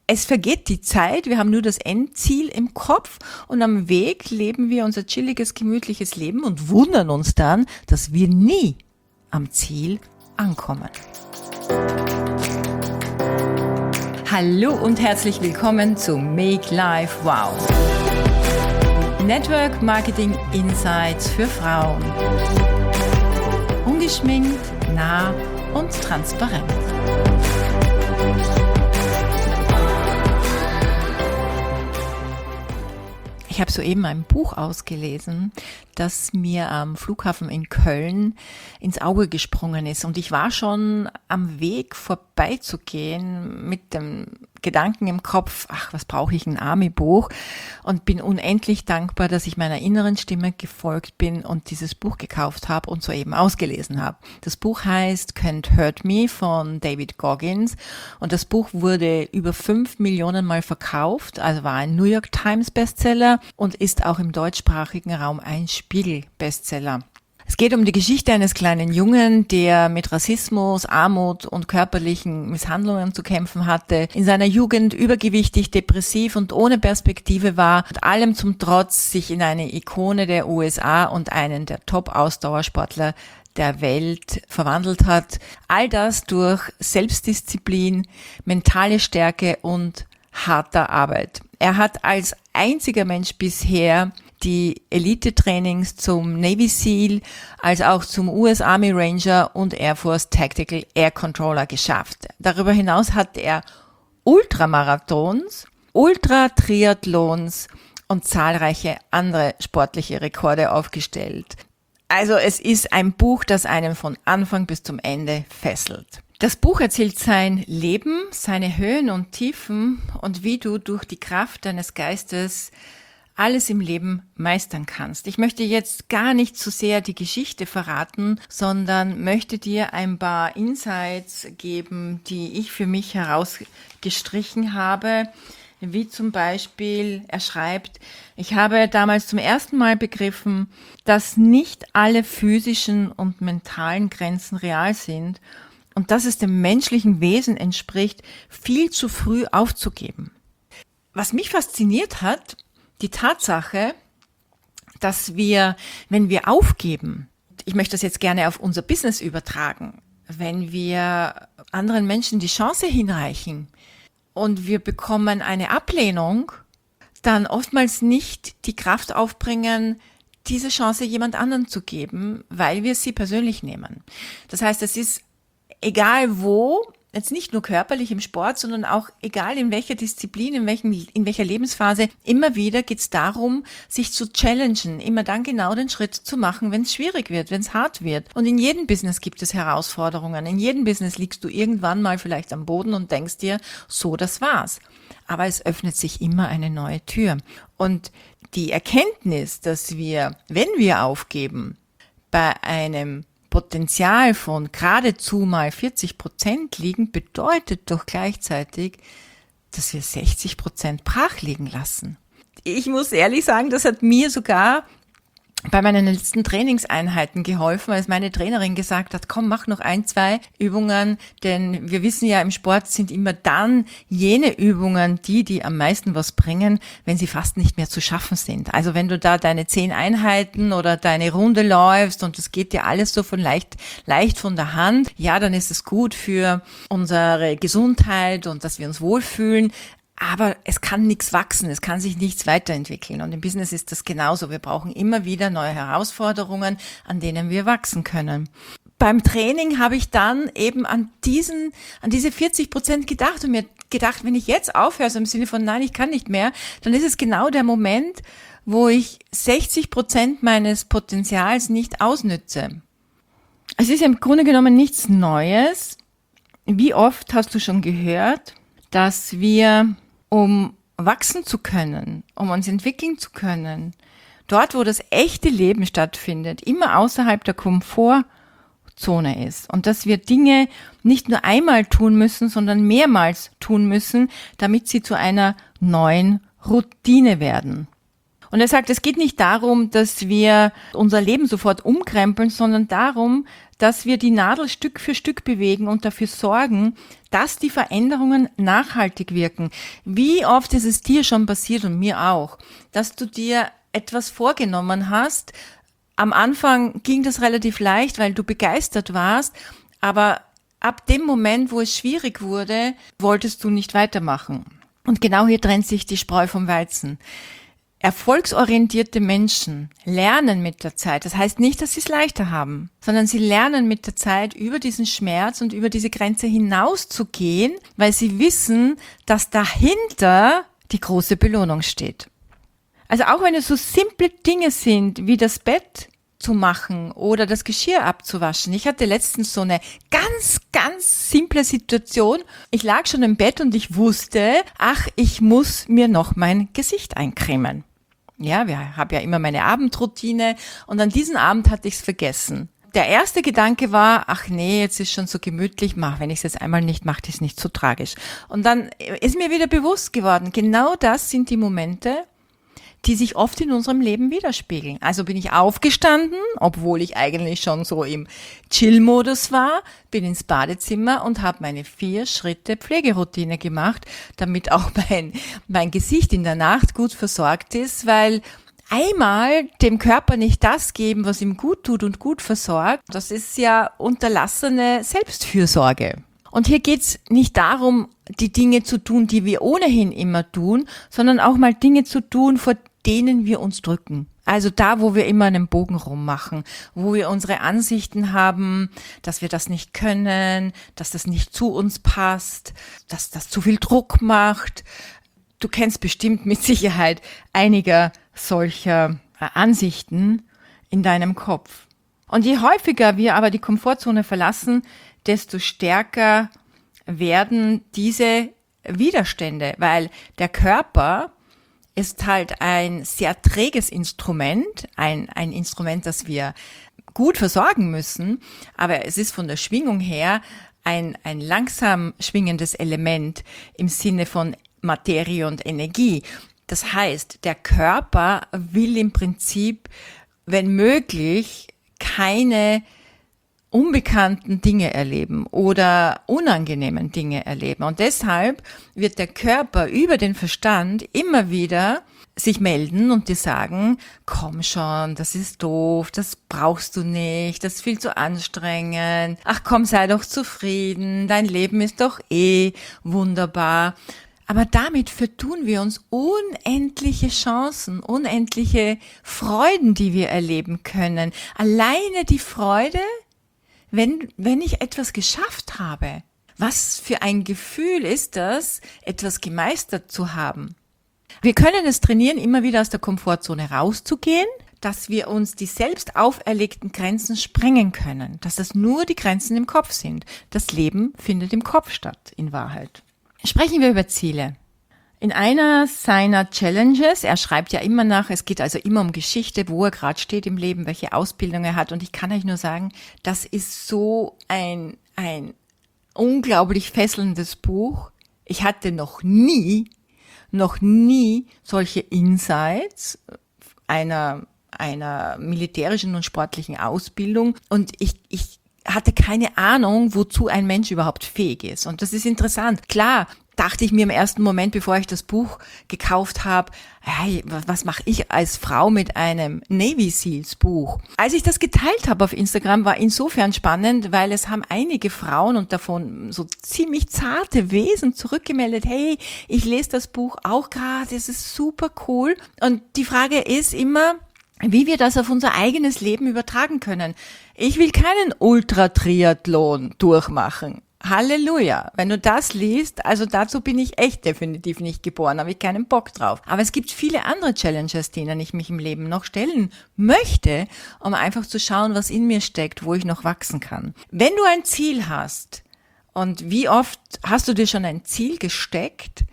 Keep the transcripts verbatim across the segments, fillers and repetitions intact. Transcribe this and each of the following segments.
Es vergeht die Zeit, wir haben nur das Endziel im Kopf und am Weg leben wir unser chilliges, gemütliches Leben und wundern uns dann, dass wir nie am Ziel ankommen. Hallo und herzlich willkommen zu Make Life Wow. Network Marketing Insights für Frauen. Ungeschminkt, nah und transparent. Ich habe soeben ein Buch ausgelesen, das mir am Flughafen in Köln ins Auge gesprungen ist. Und ich war schon am Weg vorbeizugehen mit dem Gedanken im Kopf, ach, was brauche ich, ein Army-Buch? Und bin unendlich dankbar, dass ich meiner inneren Stimme gefolgt bin und dieses Buch gekauft habe und soeben ausgelesen habe. Das Buch heißt Can't Hurt Me von David Goggins und das Buch wurde über fünf Millionen Mal verkauft, also war ein New York Times Bestseller und ist auch im deutschsprachigen Raum ein Spiegel-Bestseller. Es geht um die Geschichte eines kleinen Jungen, der mit Rassismus, Armut und körperlichen Misshandlungen zu kämpfen hatte, in seiner Jugend übergewichtig, depressiv und ohne Perspektive war und allem zum Trotz sich in eine Ikone der U S A und einen der Top-Ausdauersportler der Welt verwandelt hat. All das durch Selbstdisziplin, mentale Stärke und harter Arbeit. Er hat als einziger Mensch bisher die Elite-Trainings zum Navy SEAL als auch zum U S Army Ranger und Air Force Tactical Air Controller geschafft. Darüber hinaus hat er Ultramarathons, Ultra-Triathlons und zahlreiche andere sportliche Rekorde aufgestellt. Also es ist ein Buch, das einen von Anfang bis zum Ende fesselt. Das Buch erzählt sein Leben, seine Höhen und Tiefen und wie du durch die Kraft deines Geistes alles im Leben meistern kannst. Ich möchte jetzt gar nicht zu sehr die Geschichte verraten, sondern möchte dir ein paar Insights geben, die ich für mich herausgestrichen habe. Wie zum Beispiel, er schreibt, ich habe damals zum ersten Mal begriffen, dass nicht alle physischen und mentalen Grenzen real sind und dass es dem menschlichen Wesen entspricht, viel zu früh aufzugeben. Was mich fasziniert hat, die Tatsache, dass wir, wenn wir aufgeben, ich möchte das jetzt gerne auf unser Business übertragen, wenn wir anderen Menschen die Chance hinreichen und wir bekommen eine Ablehnung, dann oftmals nicht die Kraft aufbringen, diese Chance jemand anderen zu geben, weil wir sie persönlich nehmen. Das heißt, es ist egal wo, jetzt nicht nur körperlich im Sport, sondern auch egal in welcher Disziplin, in welchem, in welcher Lebensphase, immer wieder geht es darum, sich zu challengen, immer dann genau den Schritt zu machen, wenn es schwierig wird, wenn es hart wird. Und in jedem Business gibt es Herausforderungen. In jedem Business liegst du irgendwann mal vielleicht am Boden und denkst dir, so, das war's. Aber es öffnet sich immer eine neue Tür. Und die Erkenntnis, dass wir, wenn wir aufgeben, bei einem Potenzial von geradezu mal vierzig Prozent liegen, bedeutet doch gleichzeitig, dass wir sechzig Prozent brach liegen lassen. Ich muss ehrlich sagen, das hat mir sogar bei meinen letzten Trainingseinheiten geholfen, als meine Trainerin gesagt hat, komm, mach noch ein, zwei Übungen, denn wir wissen ja, im Sport sind immer dann jene Übungen die, die am meisten was bringen, wenn sie fast nicht mehr zu schaffen sind. Also wenn du da deine zehn Einheiten oder deine Runde läufst und es geht dir alles so von leicht, leicht von der Hand, ja, dann ist es gut für unsere Gesundheit und dass wir uns wohlfühlen. Aber es kann nichts wachsen, es kann sich nichts weiterentwickeln. Und im Business ist das genauso. Wir brauchen immer wieder neue Herausforderungen, an denen wir wachsen können. Beim Training habe ich dann eben an diesen, an diese vierzig Prozent gedacht und mir gedacht, wenn ich jetzt aufhöre, so im Sinne von nein, ich kann nicht mehr, dann ist es genau der Moment, wo ich sechzig Prozent meines Potenzials nicht ausnütze. Es ist im Grunde genommen nichts Neues. Wie oft hast du schon gehört, dass wir, um wachsen zu können, um uns entwickeln zu können, dort, wo das echte Leben stattfindet, immer außerhalb der Komfortzone ist und dass wir Dinge nicht nur einmal tun müssen, sondern mehrmals tun müssen, damit sie zu einer neuen Routine werden. Und er sagt, es geht nicht darum, dass wir unser Leben sofort umkrempeln, sondern darum, dass wir die Nadel Stück für Stück bewegen und dafür sorgen, dass die Veränderungen nachhaltig wirken. Wie oft ist es dir schon passiert und mir auch, dass du dir etwas vorgenommen hast. Am Anfang ging das relativ leicht, weil du begeistert warst, aber ab dem Moment, wo es schwierig wurde, wolltest du nicht weitermachen. Und genau hier trennt sich die Spreu vom Weizen. Erfolgsorientierte Menschen lernen mit der Zeit. Das heißt nicht, dass sie es leichter haben, sondern sie lernen mit der Zeit über diesen Schmerz und über diese Grenze hinaus zu gehen, weil sie wissen, dass dahinter die große Belohnung steht. Also auch wenn es so simple Dinge sind, wie das Bett zu machen oder das Geschirr abzuwaschen. Ich hatte letztens so eine ganz, ganz simple Situation. Ich lag schon im Bett und ich wusste, ach, ich muss mir noch mein Gesicht eincremen. Ja, wir haben ja immer meine Abendroutine und an diesem Abend hatte ich es vergessen. Der erste Gedanke war, ach nee, jetzt ist schon so gemütlich, mach, wenn ich es jetzt einmal nicht mache, ist nicht so tragisch. Und dann ist mir wieder bewusst geworden, genau das sind die Momente, die sich oft in unserem Leben widerspiegeln. Also bin ich aufgestanden, obwohl ich eigentlich schon so im Chill-Modus war, bin ins Badezimmer und habe meine vier Schritte Pflegeroutine gemacht, damit auch mein, mein Gesicht in der Nacht gut versorgt ist, weil einmal dem Körper nicht das geben, was ihm gut tut und gut versorgt, das ist ja unterlassene Selbstfürsorge. Und hier geht's nicht darum, die Dinge zu tun, die wir ohnehin immer tun, sondern auch mal Dinge zu tun, vor denen wir uns drücken. Also da, wo wir immer einen Bogen rummachen, wo wir unsere Ansichten haben, dass wir das nicht können, dass das nicht zu uns passt, dass das zu viel Druck macht. Du kennst bestimmt mit Sicherheit einiger solcher Ansichten in deinem Kopf. Und je häufiger wir aber die Komfortzone verlassen, desto stärker werden diese Widerstände, weil der Körper ist halt ein sehr träges Instrument, ein, ein Instrument, das wir gut versorgen müssen, aber es ist von der Schwingung her ein, ein langsam schwingendes Element im Sinne von Materie und Energie. Das heißt, der Körper will im Prinzip, wenn möglich, keine unbekannten Dinge erleben oder unangenehmen Dinge erleben. Und deshalb wird der Körper über den Verstand immer wieder sich melden und dir sagen, komm schon, das ist doof, das brauchst du nicht, das ist viel zu anstrengend. Ach komm, sei doch zufrieden, dein Leben ist doch eh wunderbar. Aber damit vertun wir uns unendliche Chancen, unendliche Freuden, die wir erleben können. Alleine die Freude, Wenn, wenn ich etwas geschafft habe, was für ein Gefühl ist das, etwas gemeistert zu haben? Wir können es trainieren, immer wieder aus der Komfortzone rauszugehen, dass wir uns die selbst auferlegten Grenzen sprengen können, dass das nur die Grenzen im Kopf sind. Das Leben findet im Kopf statt, in Wahrheit. Sprechen wir über Ziele. In einer seiner Challenges, er schreibt ja immer nach, es geht also immer um Geschichte, wo er gerade steht im Leben, welche Ausbildung er hat. Und ich kann euch nur sagen, das ist so ein, ein unglaublich fesselndes Buch. Ich hatte noch nie, noch nie solche Insights einer, einer militärischen und sportlichen Ausbildung. Und ich, ich hatte keine Ahnung, wozu ein Mensch überhaupt fähig ist. Und das ist interessant. Klar, dachte ich mir im ersten Moment, bevor ich das Buch gekauft habe, hey, was mache ich als Frau mit einem Navy Seals Buch? Als ich das geteilt habe auf Instagram, war insofern spannend, weil es haben einige Frauen und davon so ziemlich zarte Wesen zurückgemeldet, hey, ich lese das Buch auch gerade, es ist super cool. Und die Frage ist immer, wie wir das auf unser eigenes Leben übertragen können. Ich will keinen Ultra-Triathlon durchmachen. Halleluja, wenn du das liest, also dazu bin ich echt definitiv nicht geboren, habe ich keinen Bock drauf. Aber es gibt viele andere Challenges, denen ich mich im Leben noch stellen möchte, um einfach zu schauen, was in mir steckt, wo ich noch wachsen kann. Wenn du ein Ziel hast, und wie oft hast du dir schon ein Ziel gesteckt,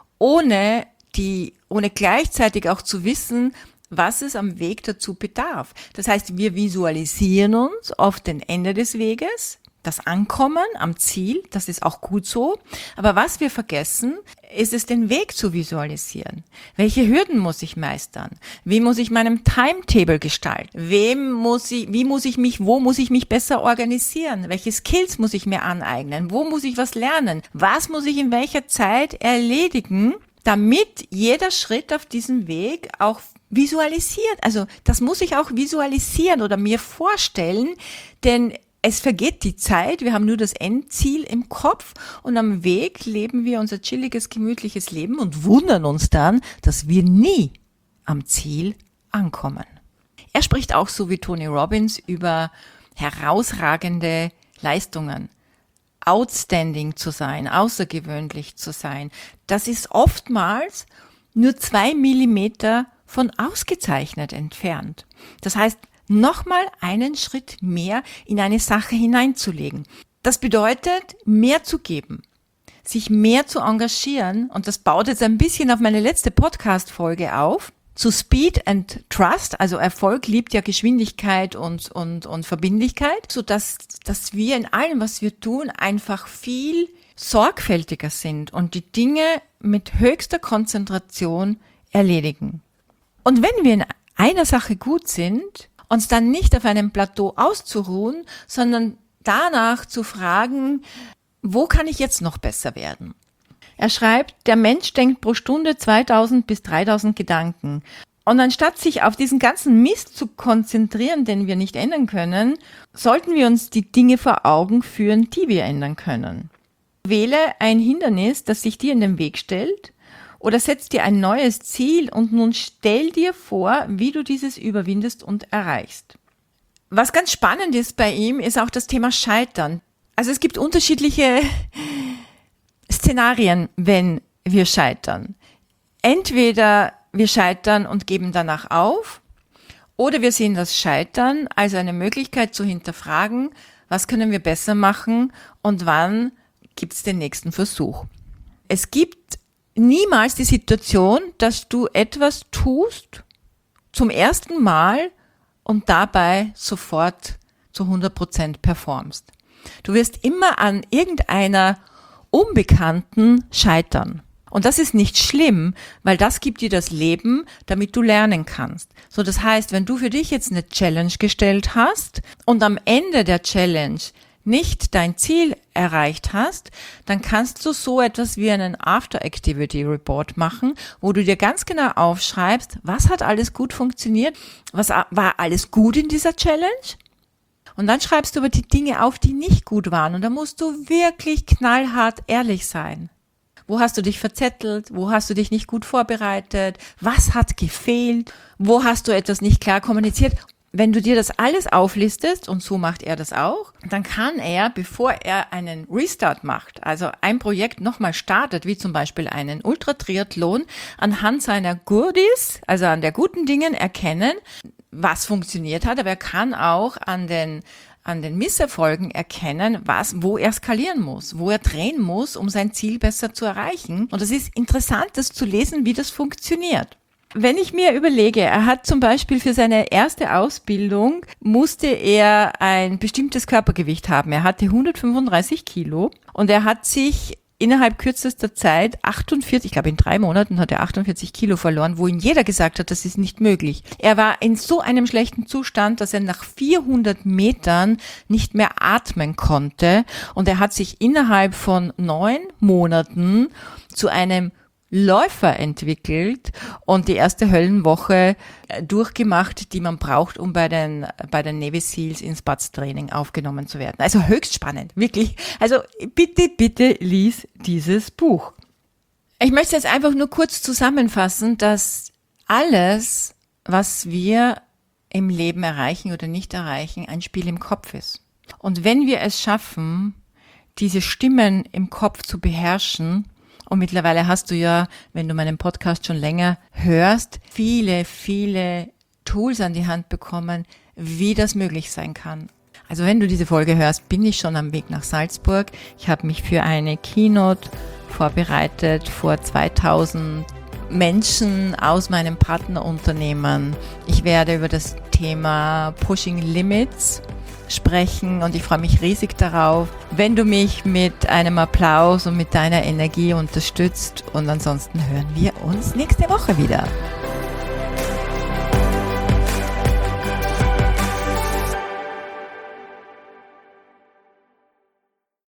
ohne die, ohne gleichzeitig auch zu wissen, was es am Weg dazu bedarf. Das heißt, wir visualisieren uns auf den Ende des Weges, das Ankommen am Ziel, das ist auch gut so. Aber was wir vergessen, ist es, den Weg zu visualisieren. Welche Hürden muss ich meistern? Wie muss ich meinem Timetable gestalten? Wem muss ich, wie muss ich mich, wo muss ich mich besser organisieren? Welche Skills muss ich mir aneignen? Wo muss ich was lernen? Was muss ich in welcher Zeit erledigen, damit jeder Schritt auf diesem Weg auch visualisiert? Also das muss ich auch visualisieren oder mir vorstellen, denn es vergeht die Zeit, wir haben nur das Endziel im Kopf und am Weg leben wir unser chilliges, gemütliches Leben und wundern uns dann, dass wir nie am Ziel ankommen. Er spricht auch so wie Tony Robbins über herausragende Leistungen. Outstanding zu sein, außergewöhnlich zu sein. Das ist oftmals nur zwei Millimeter von ausgezeichnet entfernt. Das heißt, nochmal einen Schritt mehr in eine Sache hineinzulegen. Das bedeutet, mehr zu geben, sich mehr zu engagieren, und das baut jetzt ein bisschen auf meine letzte Podcast-Folge auf, zu Speed and Trust, also Erfolg liebt ja Geschwindigkeit und, und, und Verbindlichkeit, so dass, dass wir in allem, was wir tun, einfach viel sorgfältiger sind und die Dinge mit höchster Konzentration erledigen. Und wenn wir in einer Sache gut sind, uns dann nicht auf einem Plateau auszuruhen, sondern danach zu fragen, wo kann ich jetzt noch besser werden? Er schreibt, der Mensch denkt pro Stunde zweitausend bis dreitausend Gedanken. Und anstatt sich auf diesen ganzen Mist zu konzentrieren, den wir nicht ändern können, sollten wir uns die Dinge vor Augen führen, die wir ändern können. Wähle ein Hindernis, das sich dir in den Weg stellt, oder setz dir ein neues Ziel und nun stell dir vor, wie du dieses überwindest und erreichst. Was ganz spannend ist bei ihm, ist auch das Thema Scheitern. Also es gibt unterschiedliche Szenarien, wenn wir scheitern. Entweder wir scheitern und geben danach auf, oder wir sehen das Scheitern als eine Möglichkeit zu hinterfragen, was können wir besser machen und wann gibt es den nächsten Versuch. Es gibt niemals die Situation, dass du etwas tust zum ersten Mal und dabei sofort zu hundert Prozent performst. Du wirst immer an irgendeiner Unbekannten scheitern. Und das ist nicht schlimm, weil das gibt dir das Leben, damit du lernen kannst. So, das heißt, wenn du für dich jetzt eine Challenge gestellt hast und am Ende der Challenge nicht dein Ziel erreicht hast, dann kannst du so etwas wie einen After-Activity-Report machen, wo du dir ganz genau aufschreibst, was hat alles gut funktioniert, was war alles gut in dieser Challenge. Und dann schreibst du aber die Dinge auf, die nicht gut waren. Und da musst du wirklich knallhart ehrlich sein. Wo hast du dich verzettelt? Wo hast du dich nicht gut vorbereitet? Was hat gefehlt? Wo hast du etwas nicht klar kommuniziert? Wenn du dir das alles auflistest, und so macht er das auch, dann kann er, bevor er einen Restart macht, also ein Projekt nochmal startet, wie zum Beispiel einen Ultratriathlon, anhand seiner Goodies, also an der guten Dingen erkennen, was funktioniert hat, aber er kann auch an den an den Misserfolgen erkennen, was, wo er skalieren muss, wo er drehen muss, um sein Ziel besser zu erreichen. Und es ist interessant, das zu lesen, wie das funktioniert. Wenn ich mir überlege, er hat zum Beispiel für seine erste Ausbildung, musste er ein bestimmtes Körpergewicht haben. Er hatte hundertfünfunddreißig Kilo und er hat sich innerhalb kürzester Zeit achtundvierzig, ich glaube in drei Monaten hat er achtundvierzig Kilo verloren, wo ihm jeder gesagt hat, das ist nicht möglich. Er war in so einem schlechten Zustand, dass er nach vierhundert Metern nicht mehr atmen konnte und er hat sich innerhalb von neun Monaten zu einem Läufer entwickelt und die erste Höllenwoche durchgemacht, die man braucht, um bei den bei den Navy Seals ins Spatz-Training aufgenommen zu werden. Also höchst spannend, wirklich. Also bitte, bitte lies dieses Buch. Ich möchte jetzt einfach nur kurz zusammenfassen, dass alles, was wir im Leben erreichen oder nicht erreichen, ein Spiel im Kopf ist. Und wenn wir es schaffen, diese Stimmen im Kopf zu beherrschen, und mittlerweile hast du ja, wenn du meinen Podcast schon länger hörst, viele, viele Tools an die Hand bekommen, wie das möglich sein kann. Also wenn du diese Folge hörst, bin ich schon am Weg nach Salzburg. Ich habe mich für eine Keynote vorbereitet vor zweitausend Menschen aus meinem Partnerunternehmen. Ich werde über das Thema Pushing Limits sprechen und ich freue mich riesig darauf, wenn du mich mit einem Applaus und mit deiner Energie unterstützt und ansonsten hören wir uns nächste Woche wieder.